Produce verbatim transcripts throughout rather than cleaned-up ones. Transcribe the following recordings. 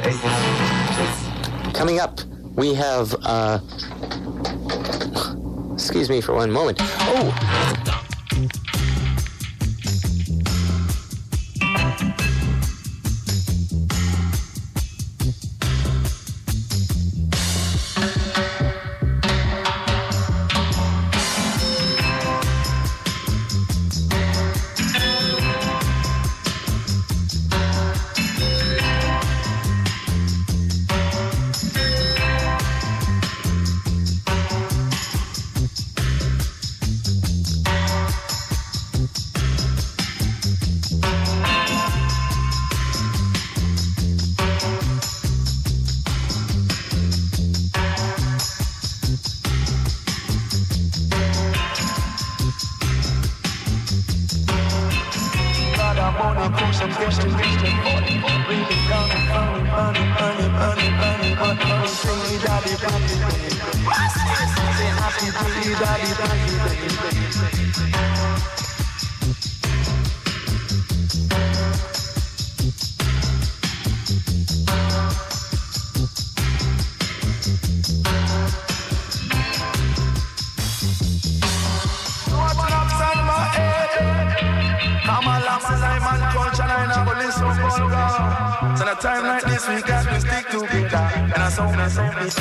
Coming up, we have, uh... excuse me for one moment. Oh! So at a time like this, we got to stick together. And I saw me, saw me.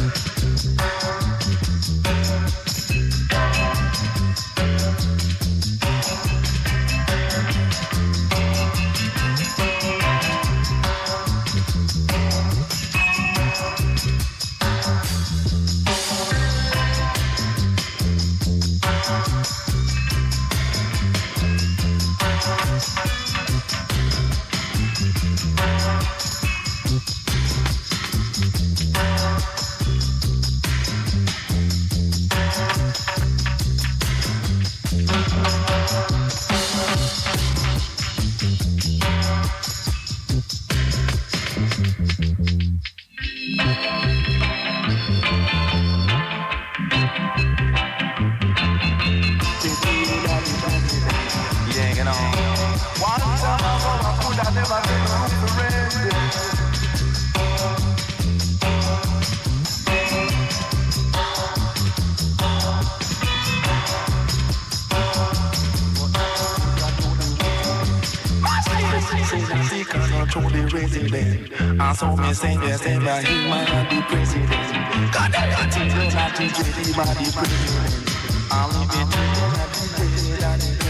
I saw me saying yes, and but he might not be president. God damn it, he will not be president. I'll leave it to him not be president.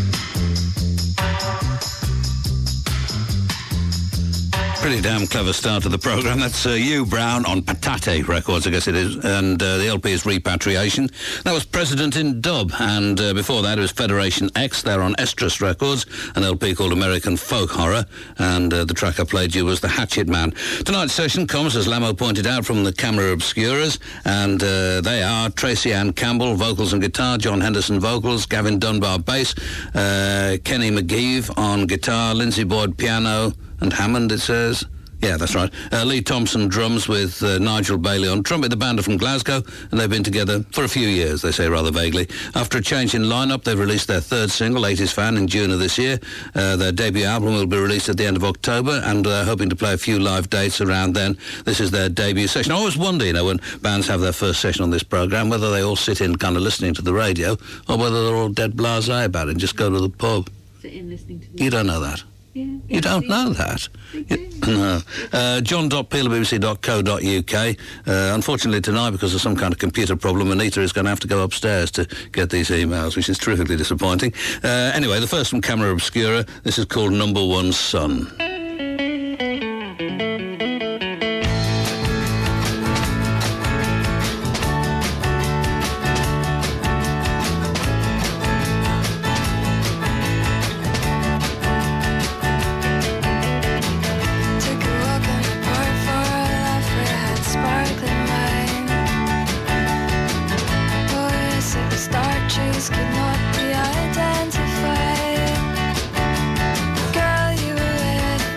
Pretty damn clever start to the programme. That's uh, you, Brown, on Patate Records, I guess it is, and uh, the L P is Repatriation. That was President in Dub, and uh, before that it was Federation X. They're on Estrus Records, an L P called American Folk Horror, and uh, the track I played you was The Hatchet Man. Tonight's session comes, as Lamo pointed out, from the Camera Obscuras, and uh, they are Tracy Ann Campbell, vocals and guitar, John Henderson, vocals, Gavin Dunbar, bass, uh, Kenny McGeeve on guitar, Lindsay Boyd, piano, and Hammond, it says. Yeah, that's right. Uh, Lee Thompson, drums, with uh, Nigel Bailey on trumpet. The band are from Glasgow, and they've been together for a few years, they say rather vaguely. After a change in lineup, they've released their third single, eighties Fan, in June of this year. Uh, their debut album will be released at the end of October, and they're uh, hoping to play a few live dates around then. This is their debut session. I always wonder, you know, when bands have their first session on this programme, whether they all sit in kind of listening to the radio, or whether they're all dead blasé about it and just go to the pub. Sit in listening to the You don't know that. Yeah, you don't know that. You, no. Uh, john dot peel at b b c dot co dot u k. Uh, unfortunately tonight, because of some kind of computer problem, Anita is going to have to go upstairs to get these emails, which is terrifically disappointing. Uh, anyway, the first from Camera Obscura. This is called Number One Son. Cannot be identified. Girl, you were with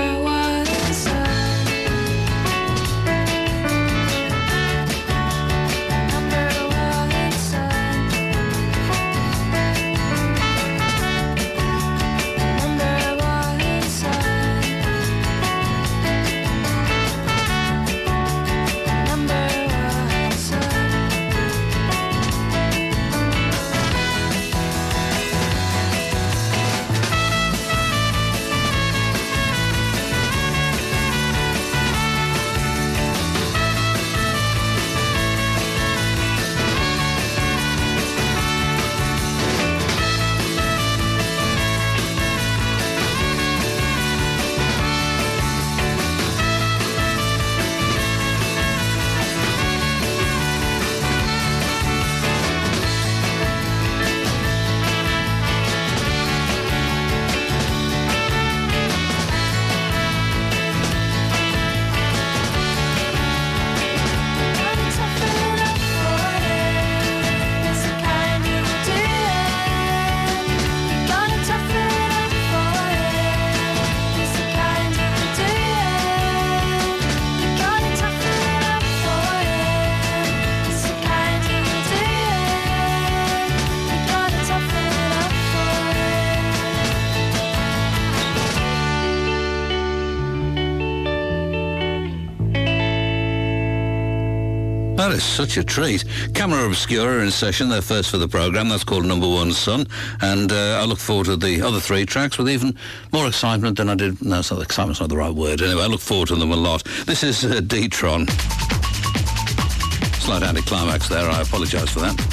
That is such a treat. Camera Obscura in session, their first for the programme. That's called Number One Son. And uh, I look forward to the other three tracks with even more excitement than I did. No, it's not, excitement's not the right word. Anyway, I look forward to them a lot. This is uh, D-Tron. Slight anticlimax there. I apologise for that.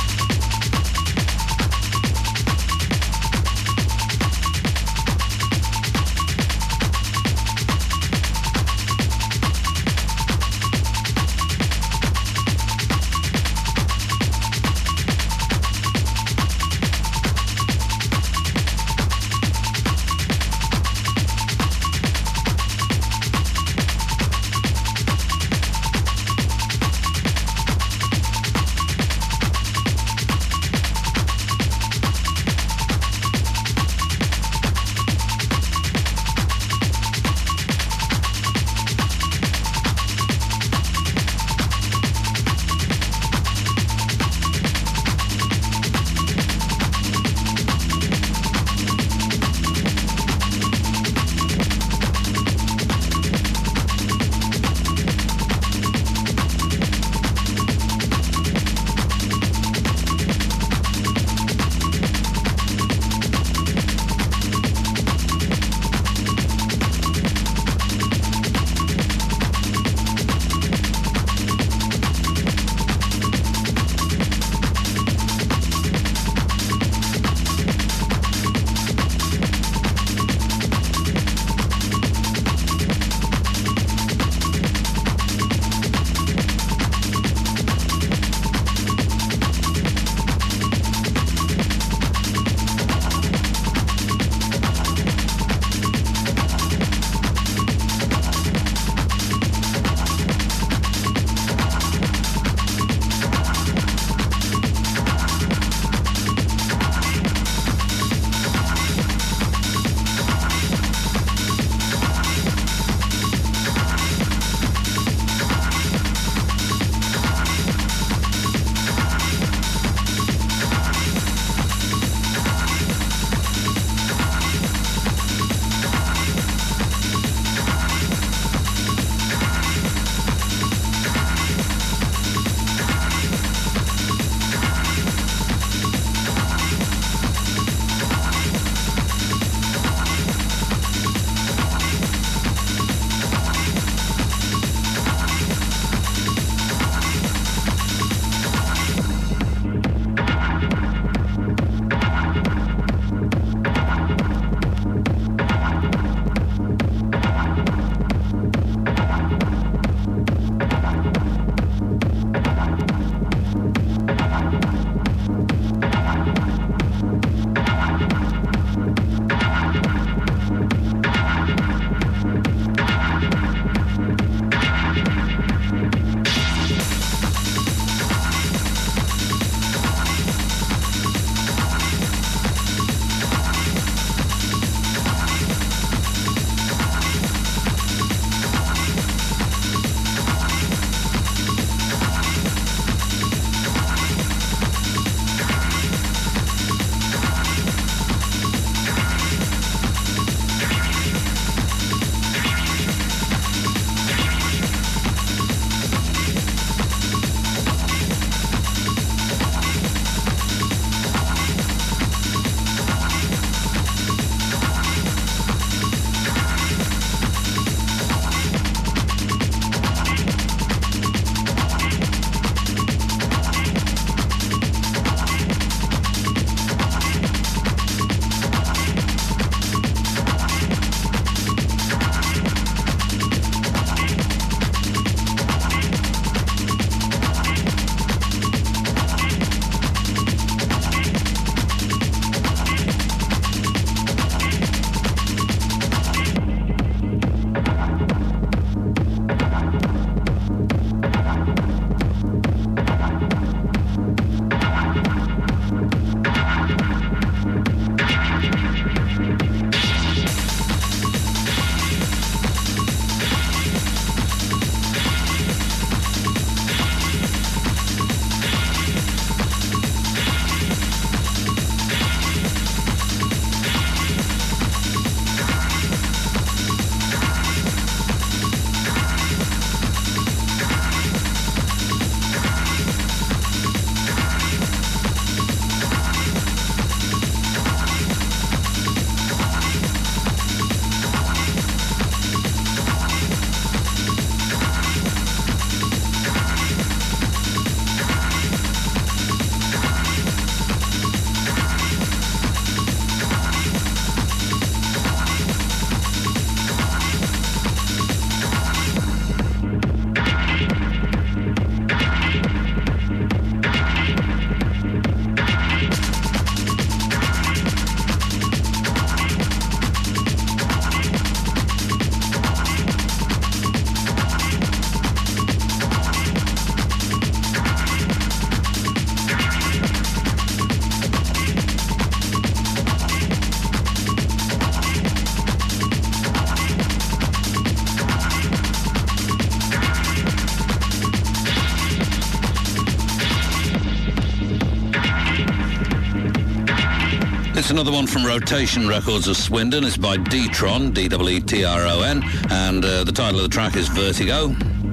It's another one from Rotation Records of Swindon. It's by D-Tron, D W E T R O N, and uh, the title of the track is Vertigo.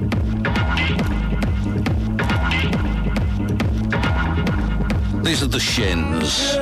These are the Shins.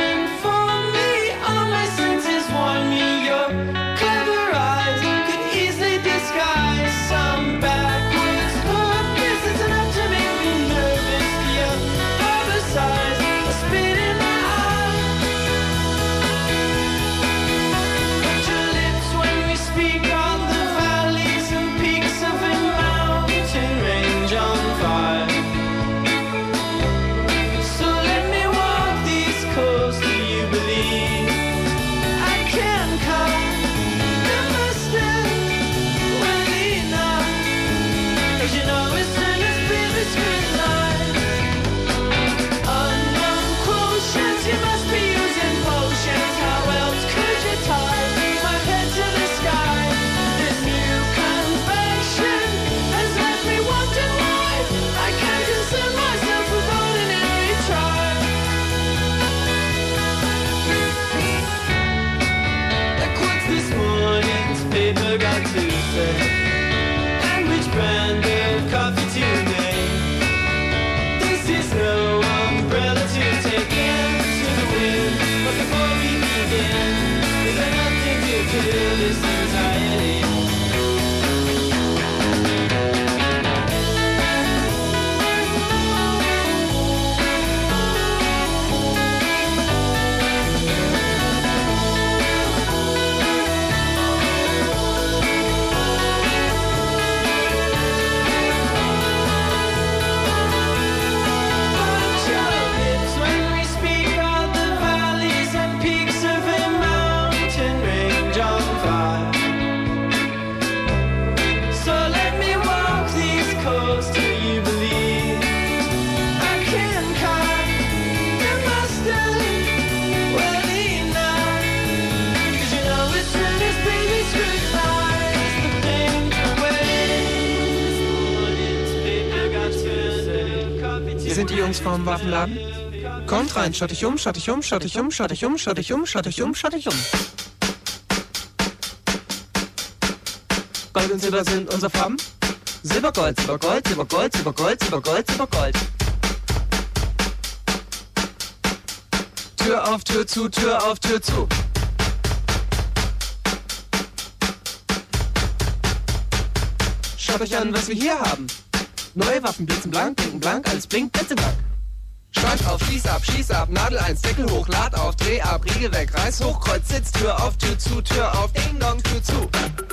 Sind die Jungs vom Waffenladen? Kommt rein, schaut dich um, schaut dich um, schaut dich um, schaut dich um, schaut dich um, schaut dich um, schaut dich um. Gold und Silber sind unsere Farben. Silbergold, Silbergold, Silbergold, Silbergold, Silbergold, Silbergold. Tür auf, Tür zu, Tür auf, Tür zu. Schaut euch an, was wir hier haben. Neue Waffen blitzen blank, blinken blank, alles blinkt, blitzeblank. Schalt auf, schließ ab, schieß ab, Nadel eins, Deckel hoch, Lad auf, Dreh ab, Riegel weg, Reiß hoch, Kreuz, Sitz, Tür auf, Tür zu, Tür auf, Ding Dong, Tür zu.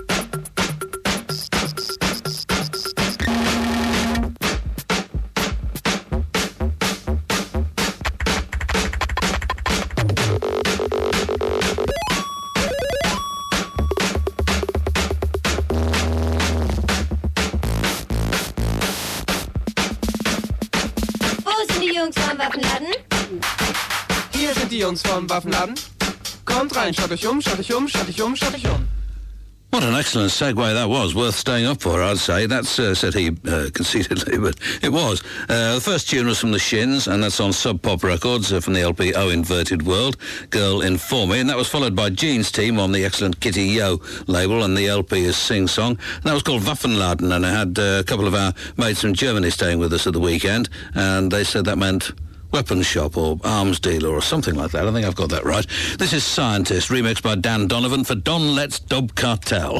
Hier sind die Jungs vom Waffenladen. Kommt rein, schaut euch um, schaut euch um, schaut euch um, schaut euch um. What an excellent segue that was, worth staying up for, I'd say. That's, uh, said he uh, conceitedly, but it was. Uh, the first tune was from the Shins, and that's on Sub Pop Records uh, from the L P O Inverted World, Girl Inform Me, and that was followed by Gene's team on the excellent Kitty Yo label, and the L P is Sing Song. And that was called Waffenladen, and I had uh, a couple of our mates from Germany staying with us at the weekend, and they said that meant weapons shop or arms dealer or something like that. I think I've got that right. This is Scientist, remixed by Dan Donovan for Don Let's Dub Cartel.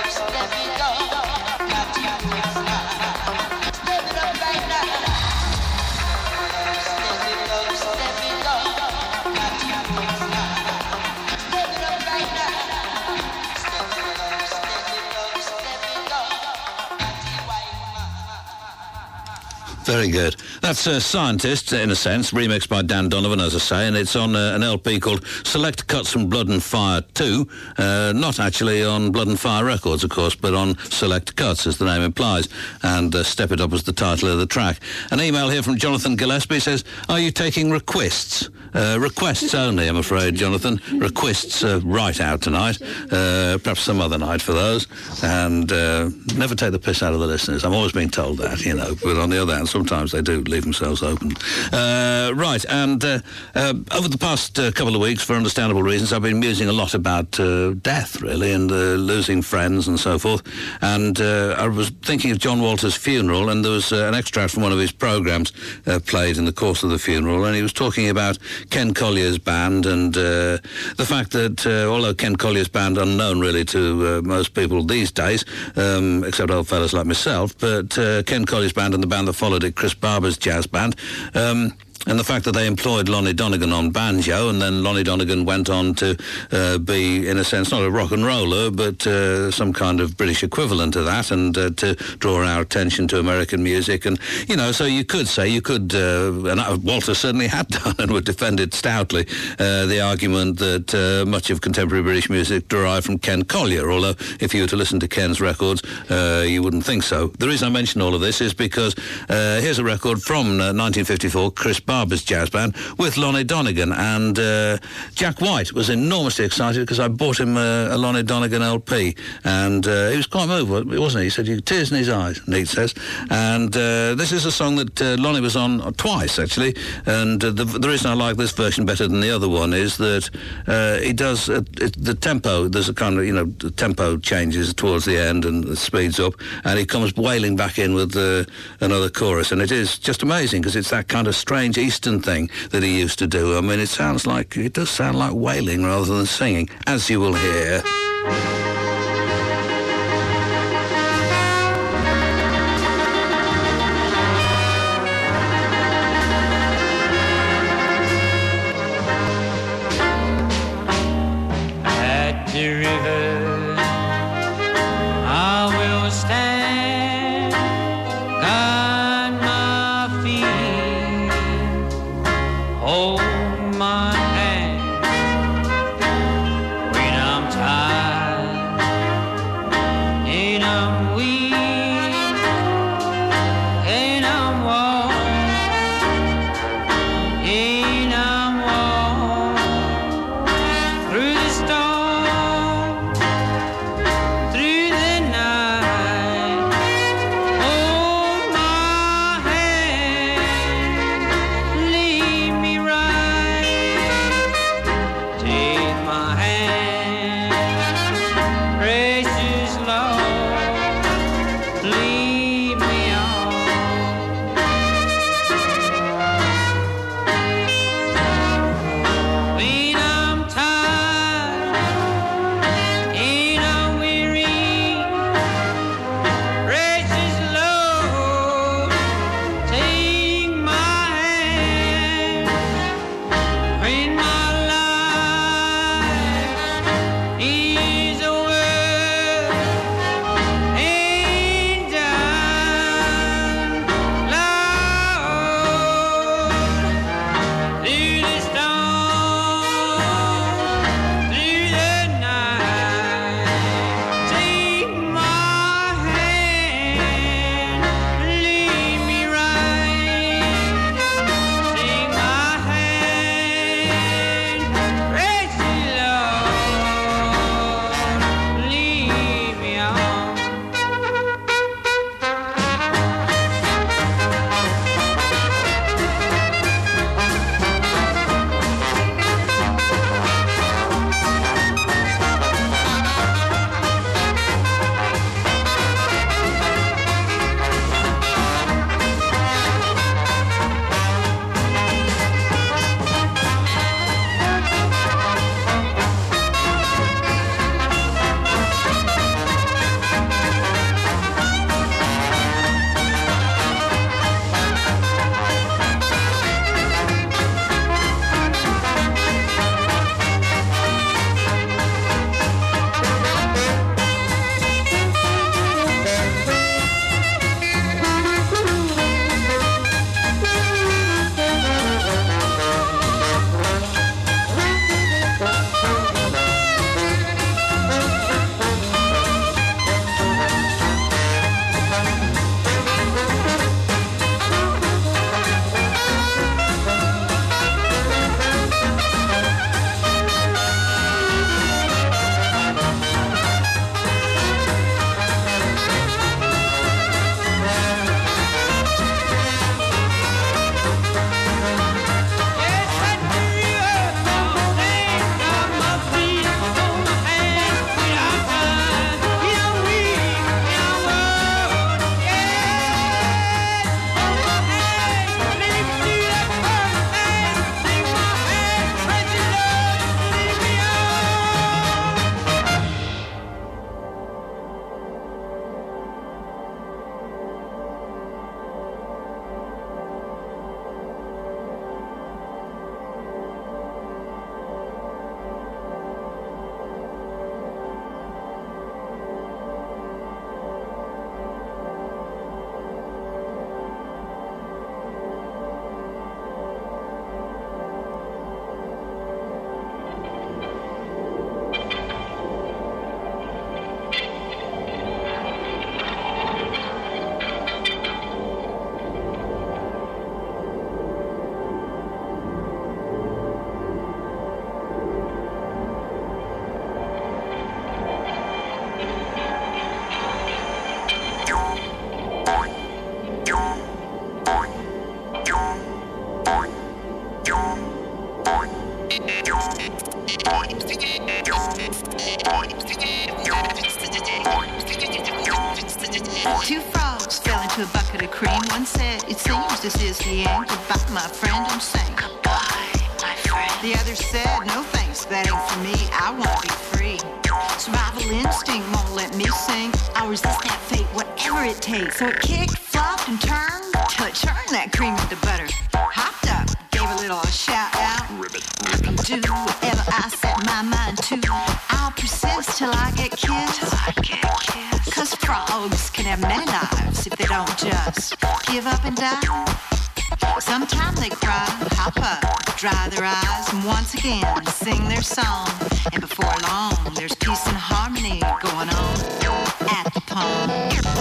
Very good. That's uh, Scientist, in a sense, remixed by Dan Donovan, as I say, and it's on uh, an L P called Select Cuts from Blood and Fire two, uh, not actually on Blood and Fire Records, of course, but on Select Cuts, as the name implies, and uh, Step It Up as the title of the track. An email here from Jonathan Gillespie says, are you taking requests? Uh, requests only, I'm afraid, Jonathan. Requests uh, right out tonight, uh, perhaps some other night for those, and uh, never take the piss out of the listeners. I'm always being told that, you know, but on the other hand, sometimes they do leave themselves open. Uh, right, and uh, uh, over the past uh, couple of weeks, for understandable reasons, I've been musing a lot about uh, death, really, and uh, losing friends and so forth. And uh, I was thinking of John Walter's funeral, and there was uh, an extract from one of his programmes uh, played in the course of the funeral, and he was talking about Ken Collier's band and uh, the fact that, uh, although Ken Collier's band, unknown really to uh, most people these days, um, except old fellas like myself, but uh, Ken Collier's band and the band that followed it, Chris Barber's jazz band, um, and the fact that they employed Lonnie Donegan on banjo, and then Lonnie Donegan went on to uh, be, in a sense, not a rock and roller, but uh, some kind of British equivalent to that, and uh, to draw our attention to American music. And, you know, so you could say, you could, uh, and Walter certainly had done and would defend it stoutly, uh, the argument that uh, much of contemporary British music derived from Ken Collier, although if you were to listen to Ken's records, uh, you wouldn't think so. The reason I mention all of this is because uh, here's a record from uh, nineteen fifty-four, Chris Barber's jazz band with Lonnie Donegan, and uh, Jack White was enormously excited because I bought him a, a Lonnie Donegan L P, and uh, he was quite moved, wasn't he? He said, "You tears in his eyes," Neat says. And uh, this is a song that uh, Lonnie was on twice, actually, and uh, the, the reason I like this version better than the other one is that uh, he does uh, it, the tempo, there's a kind of, you know, the tempo changes towards the end and it speeds up, and he comes wailing back in with uh, another chorus, and it is just amazing because it's that kind of strange Eastern thing that he used to do. I mean, it sounds like, it does sound like wailing rather than singing, as you will hear. At the river I will stand, guide my feet, hold my hand when I'm tired. Two frogs fell into a bucket of cream. One said, it seems this is the end. Goodbye, my friend, and sang. Goodbye, my friend. The other said, no thanks, that ain't for me. I want to be free. Survival instinct won't let me sing. I'll resist that fate, whatever it takes. So it kicked, flopped, and turned till it turned that cream into butter. Hopped up, gave a little shout out. I can do whatever I set my mind to. I'll persist till I get kissed. Till I get kissed. Cause frogs can have many lives if they don't just give up and die. Sometimes they cry, hop up, dry their eyes, and once again sing their song. And before long, there's peace and harmony going on at the pond.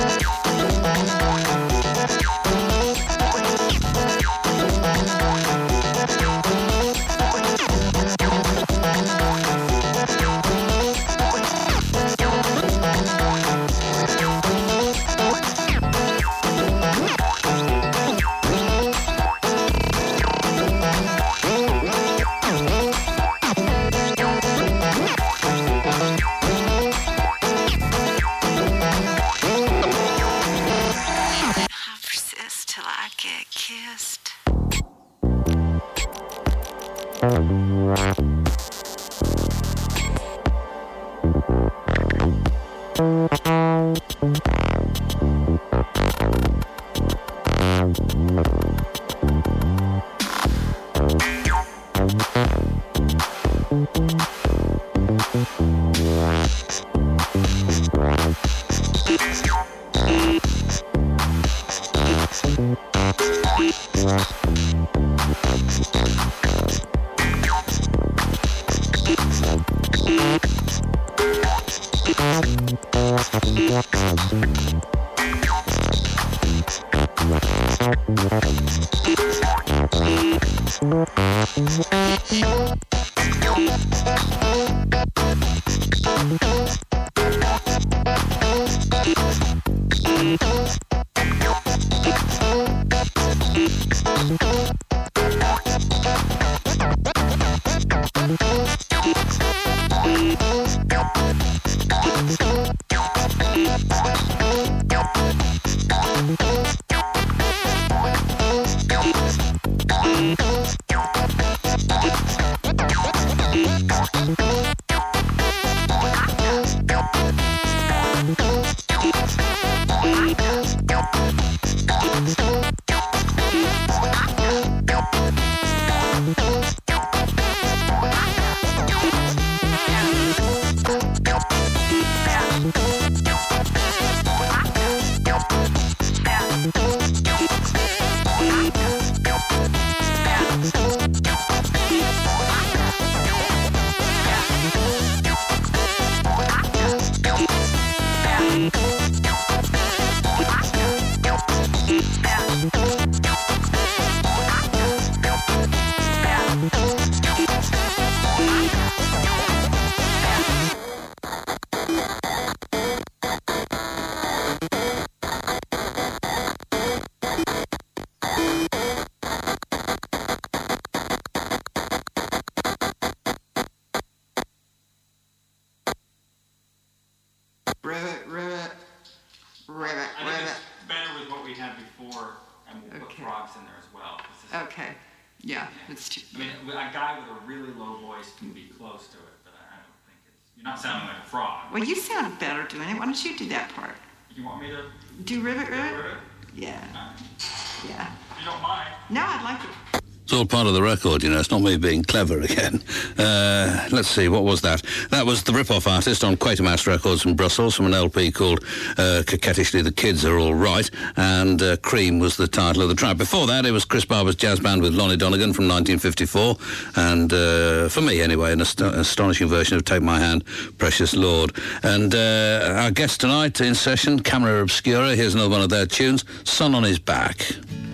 Well, you sounded better doing it. Why don't you do that part? You want me to do Rivet Rivet? Rivet? Yeah. Uh, yeah. You don't mind? No, I'd like to. It's all part of the record, you know. It's not me being clever again. Uh, let's see, what was that? That was the Rip-Off Artist on Quatermass Records in Brussels from an L P called uh, Coquettishly The Kids Are All Right, and uh, Cream was the title of the track. Before that, it was Chris Barber's Jazz Band with Lonnie Donegan from nineteen fifty-four, and uh, for me anyway, an ast- astonishing version of Take My Hand, Precious Lord. And uh, our guest tonight in session, Camera Obscura. Here's another one of their tunes, Sun on His Back.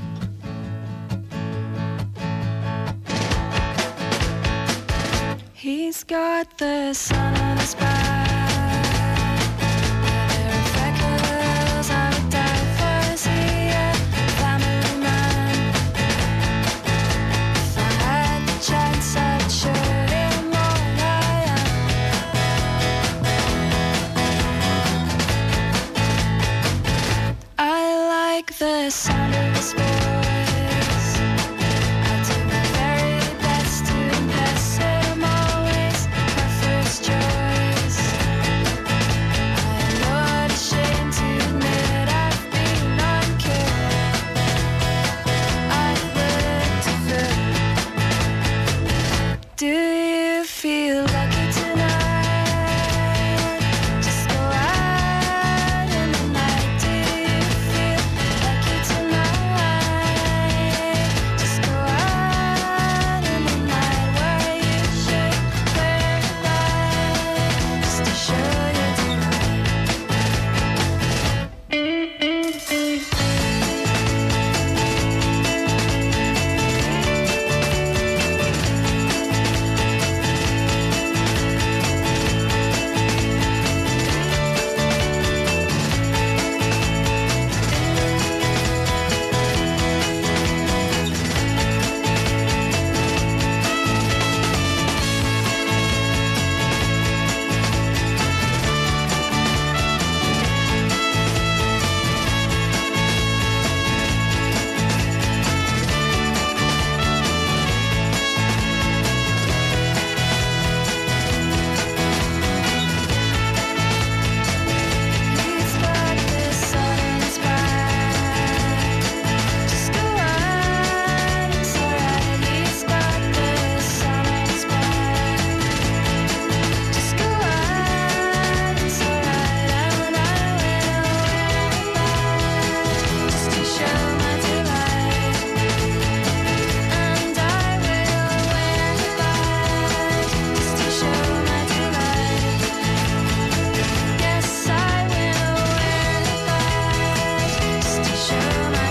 He's got the sun on his back, and there are freckles on a diverse family man. If I had the chance, I'd show him all I am. the sound of his voice. I do my very best to impress him, always my first choice. I am not ashamed to admit I've been uncared. I've looked to fit. Do you feel lucky tonight? Just go out in the night. Do you feel lucky tonight? Just go out in the night. Where you should wear white, just to show your He's got the sun in his back. Just go out, it's alright. He's got the sun in his back. Just go out, it's alright. And I will wear white, just to show my delight. And I will wear white, just to show my delight. Yes, I will wear white, just to show my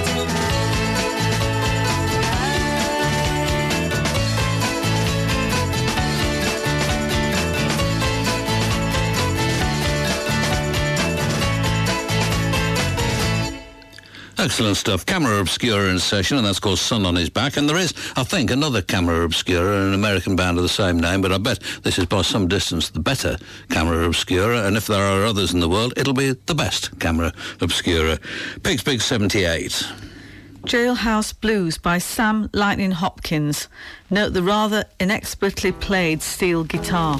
Excellent stuff. Camera Obscura in session, and that's called Sun on His Back. And there is, I think, another Camera Obscura, an American band of the same name, but I bet this is by some distance the better Camera Obscura, and if there are others in the world, it'll be the best Camera Obscura. Pigs Pig seventy-eight. Jailhouse Blues by Sam Lightning Hopkins. Note the rather inexpertly played steel guitar.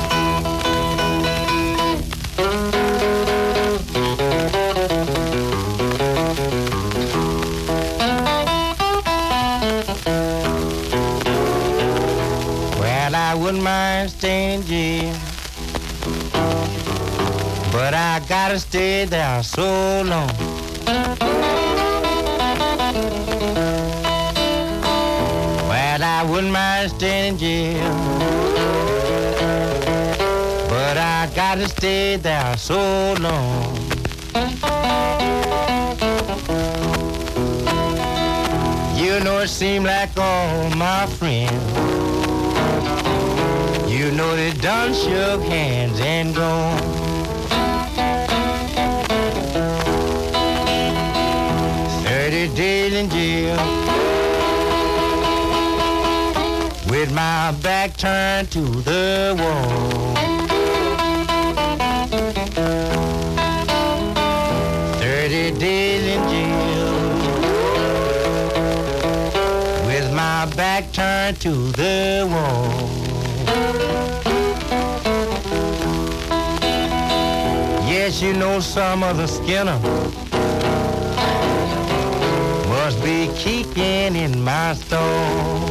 Well, I wouldn't mind staying in jail, but I gotta stay there so long. Well, I wouldn't mind staying in jail, but I gotta stay there so long. You know it seemed like all my friends, you know they done shook hands and gone. Thirty days in jail, with my back turned to the wall. Thirty days in jail, with my back turned to the wall. Yes, you know some of the Skinner must be keeping in my store.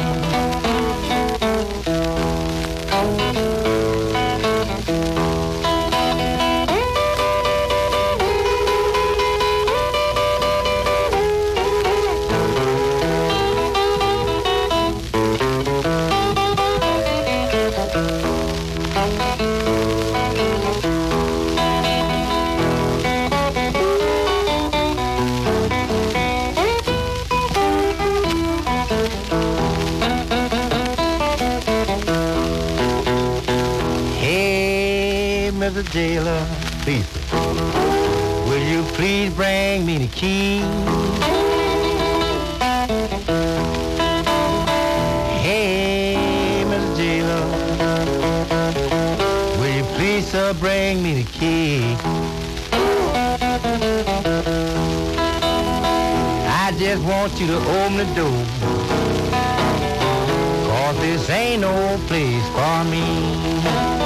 Mister Jailer, please, will you please bring me the key? Hey, Mister Jailer, will you please, sir, bring me the key? want you to open the door. Cause this ain't no place for me.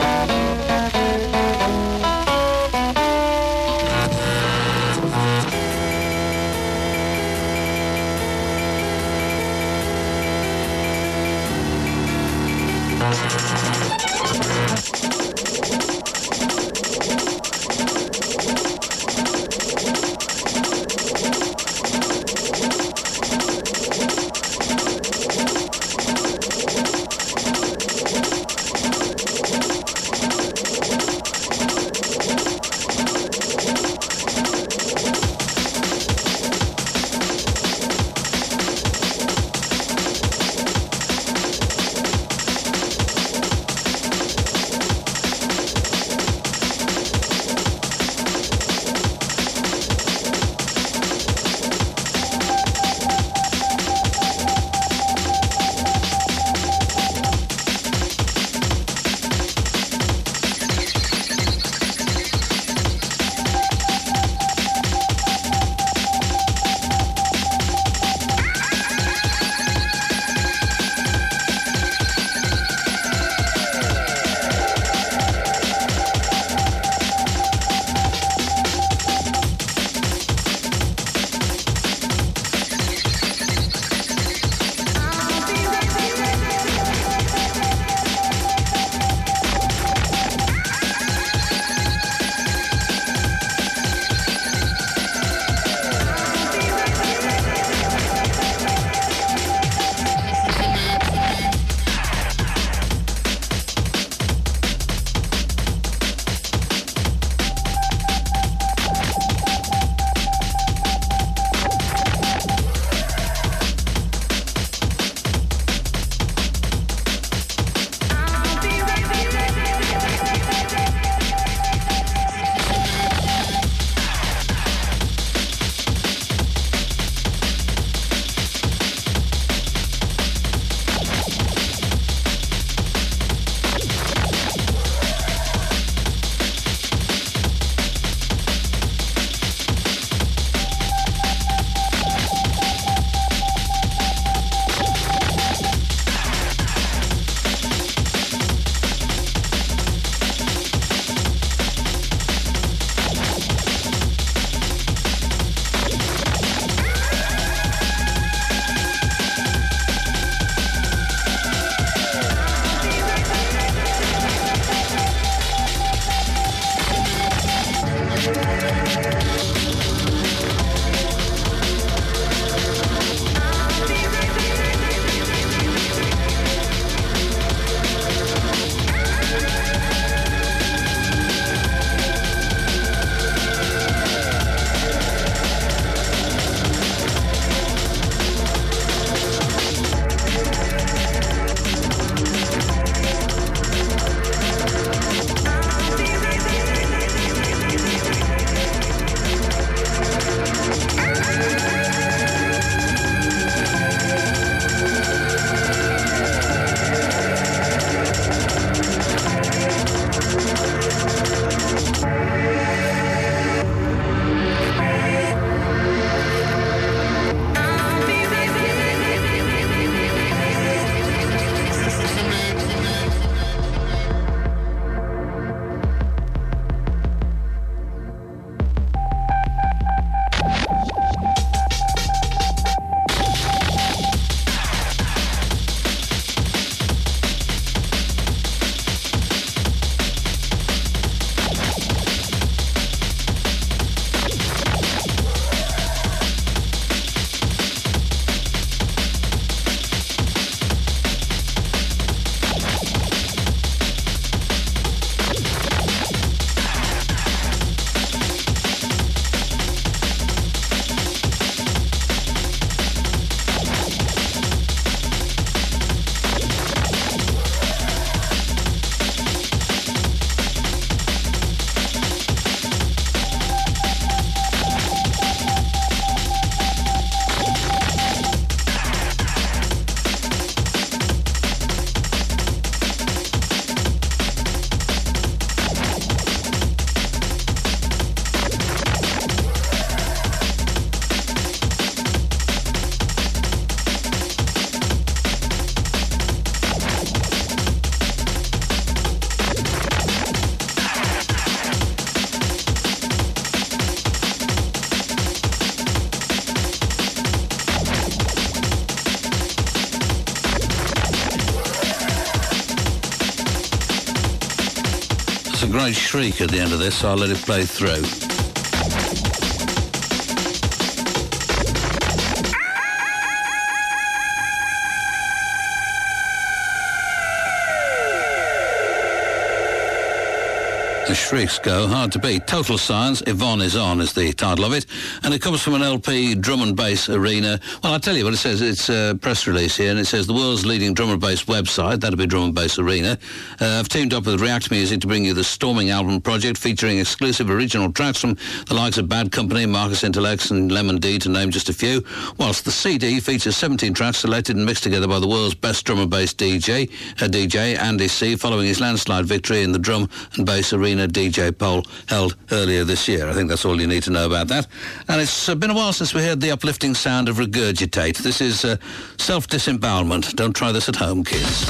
There's a great shriek at the end of this, so I'll let it play through. The shrieks go hard to beat. Total Science, Yvonne is On is the title of it, and it comes from an L P drum and bass arena. Well, I'll tell you what it says. It's a press release here, and it says the world's leading drum and bass website, that'll be Drum and Bass Arena, uh, have teamed up with React Music to bring you the Storming album project featuring exclusive original tracks from the likes of Bad Company, Marcus Intellects and Lemon D, to name just a few, whilst the C D features seventeen tracks selected and mixed together by the world's best drum and bass D J, uh, D J Andy C, following his landslide victory in the Drum and Bass Arena D J poll held earlier this year. I think that's all you need to know about that. And it's uh, been a while since we heard the uplifting sound of Regurgitate. This is uh, Self-Disembowelment. Don't try this at home, kids.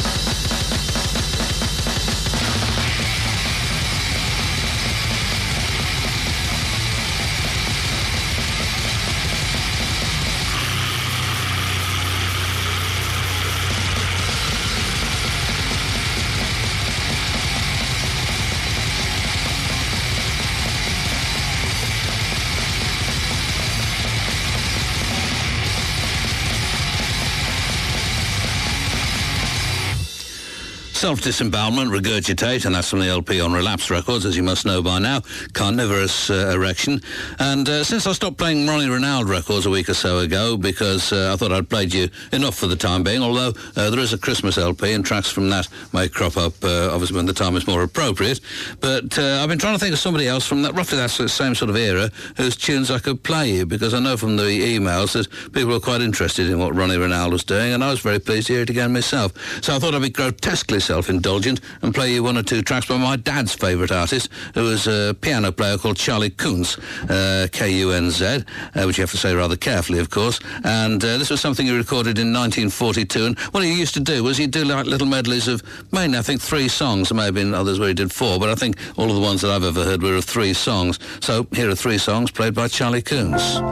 Self-Disembowelment, Regurgitate, and that's from the L P on Relapse Records, as you must know by now. Carnivorous uh, Erection. And uh, since I stopped playing Ronnie Ronald records a week or so ago, because uh, I thought I'd played you enough for the time being, although uh, there is a Christmas L P and tracks from that may crop up, uh, obviously when the time is more appropriate. But uh, I've been trying to think of somebody else from that, roughly that same sort of era, whose tunes I could play you, because I know from the emails that people were quite interested in what Ronnie Ronald was doing, and I was very pleased to hear it again myself. So I thought I'd be grotesquely self-indulgent and play you one or two tracks by my dad's favourite artist, who was a piano player called Charlie Kunz, uh, K U N Z, uh, which you have to say rather carefully, of course. And uh, this was something he recorded in nineteen forty-two. And what he used to do was he'd do like little medleys of mainly, I think, three songs. There may have been others where he did four, but I think all of the ones that I've ever heard were of three songs. So here are three songs played by Charlie Kunz.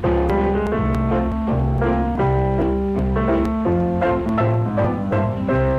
Thank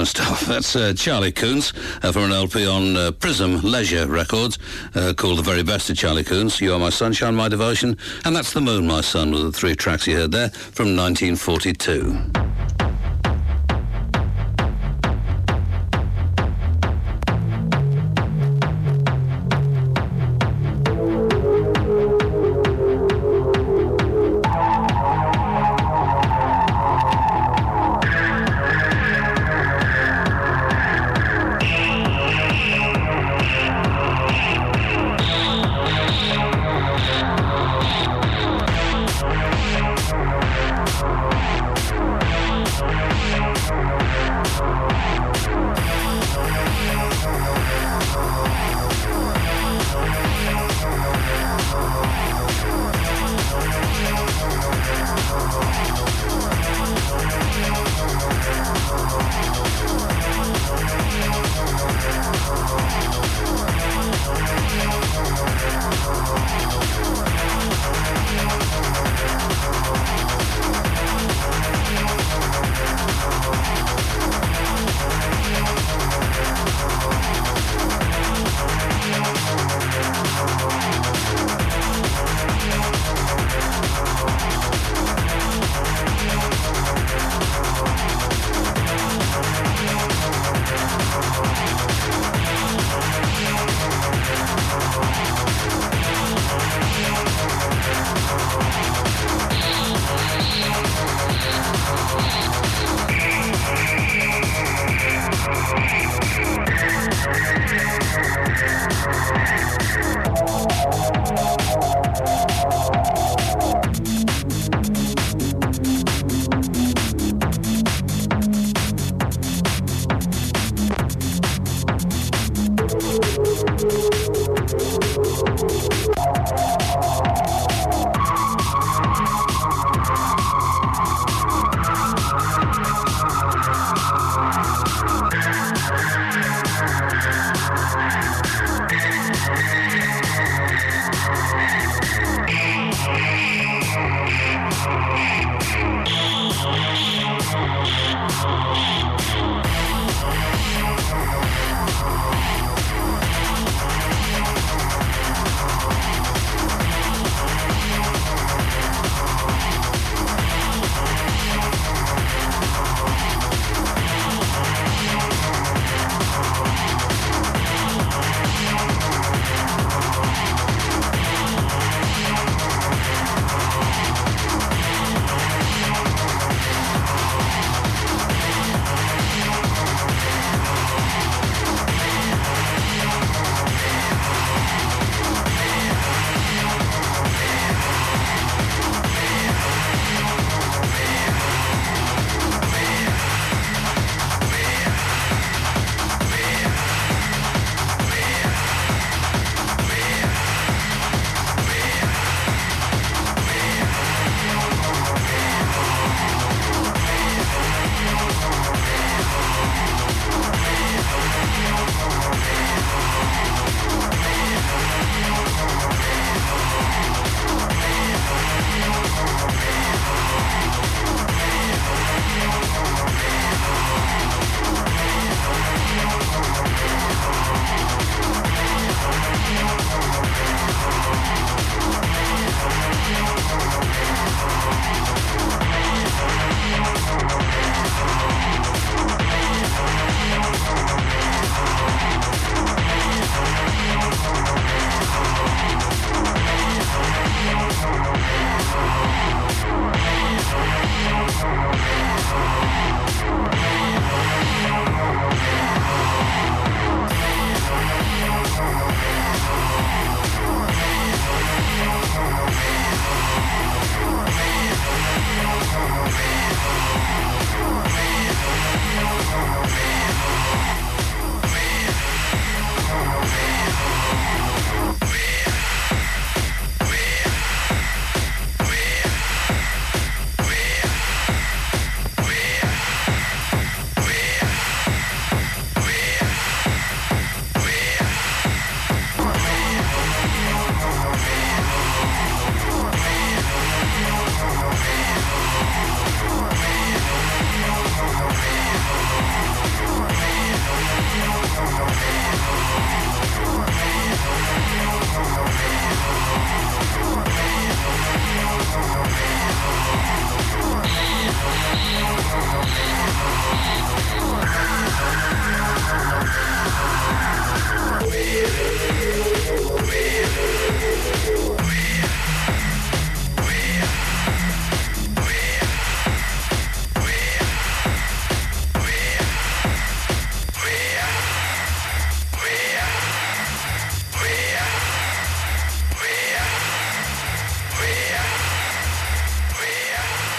excellent stuff. That's uh, Charlie Coons uh, from an L P on uh, Prism Leisure Records uh, called The Very Best of Charlie Coons. You Are My Sunshine, My Devotion, and That's the Moon, My Son, were the three tracks you heard there from nineteen forty-two. Thank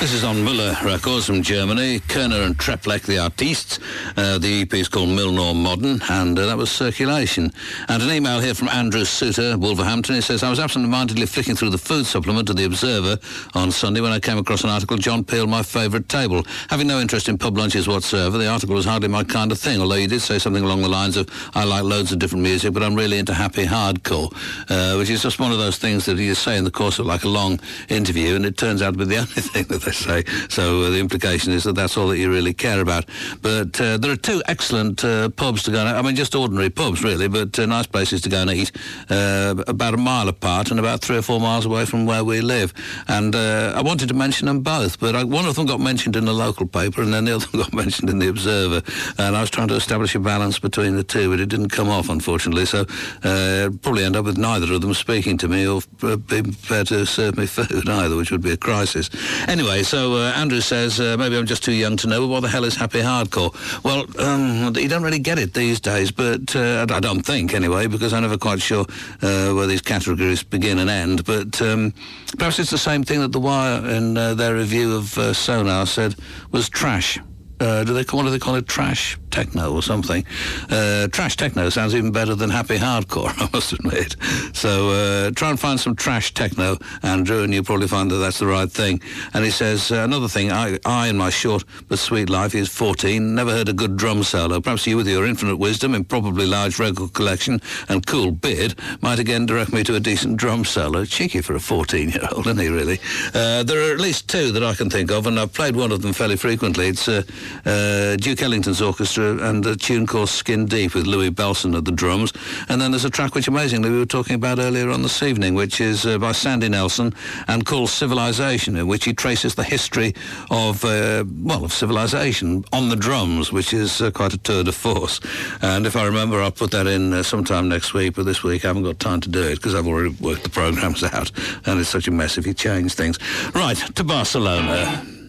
This is on Müller Records from Germany. Kerner and Treplek, the artistes. Uh, the E P is called Milnor Modern, and uh, that was Circulation. And an email here from Andrew Suter, Wolverhampton. He says, I was absent-mindedly flicking through the food supplement of The Observer on Sunday when I came across an article, John Peel, my favourite table. Having no interest in pub lunches whatsoever, the article was hardly my kind of thing, although he did say something along the lines of, I like loads of different music, but I'm really into happy hardcore, uh, which is just one of those things that you say in the course of like a long interview, and it turns out to be the only thing that they say. So uh, the implication is that that's all that you really care about. But uh, there are two excellent uh, pubs to go and, I mean, just ordinary pubs, really, but uh, nice places to go and eat, uh, about a mile apart and about three or four miles away from where we live. And uh, I wanted to mention them both, but I, one of them got mentioned in the local paper and then the other one got mentioned in the Observer. And I was trying to establish a balance between the two, but it didn't come off, unfortunately. So uh, probably end up with neither of them speaking to me or uh, being prepared to serve me food either, which would be a crisis. Anyway, so uh, Andrew says, uh, maybe I'm just too young to know, but what the hell is happy hardcore? Well, um, you don't really get it these days, but uh, I don't think, anyway, because I'm never quite sure uh, where these categories begin and end. But um, perhaps it's the same thing that The Wire, in uh, their review of uh, Sonar, said was trash. Uh, do they call, what do they call it? Trash techno or something. Uh, trash techno sounds even better than happy hardcore, I must admit. So uh, try and find some trash techno, Andrew, and you'll probably find that that's the right thing. And he says, uh, another thing, I, I, in my short but sweet life, is fourteen, never heard a good drum solo. Perhaps you, with your infinite wisdom and probably large record collection and cool beard, might again direct me to a decent drum solo. Cheeky for a fourteen-year-old, isn't he, really? Uh, there are at least two that I can think of, and I've played one of them fairly frequently. It's uh, uh, Duke Ellington's orchestra and a tune called Skin Deep with Louis Belson at the drums. And then there's a track which, amazingly, we were talking about earlier on this evening, which is uh, by Sandy Nelson and called Civilization, in which he traces the history of, uh, well, of civilization on the drums, which is uh, quite a tour de force. And if I remember, I'll put that in uh, sometime next week, but this week I haven't got time to do it because I've already worked the programmes out, and it's such a mess if you change things. Right, to Barcelona.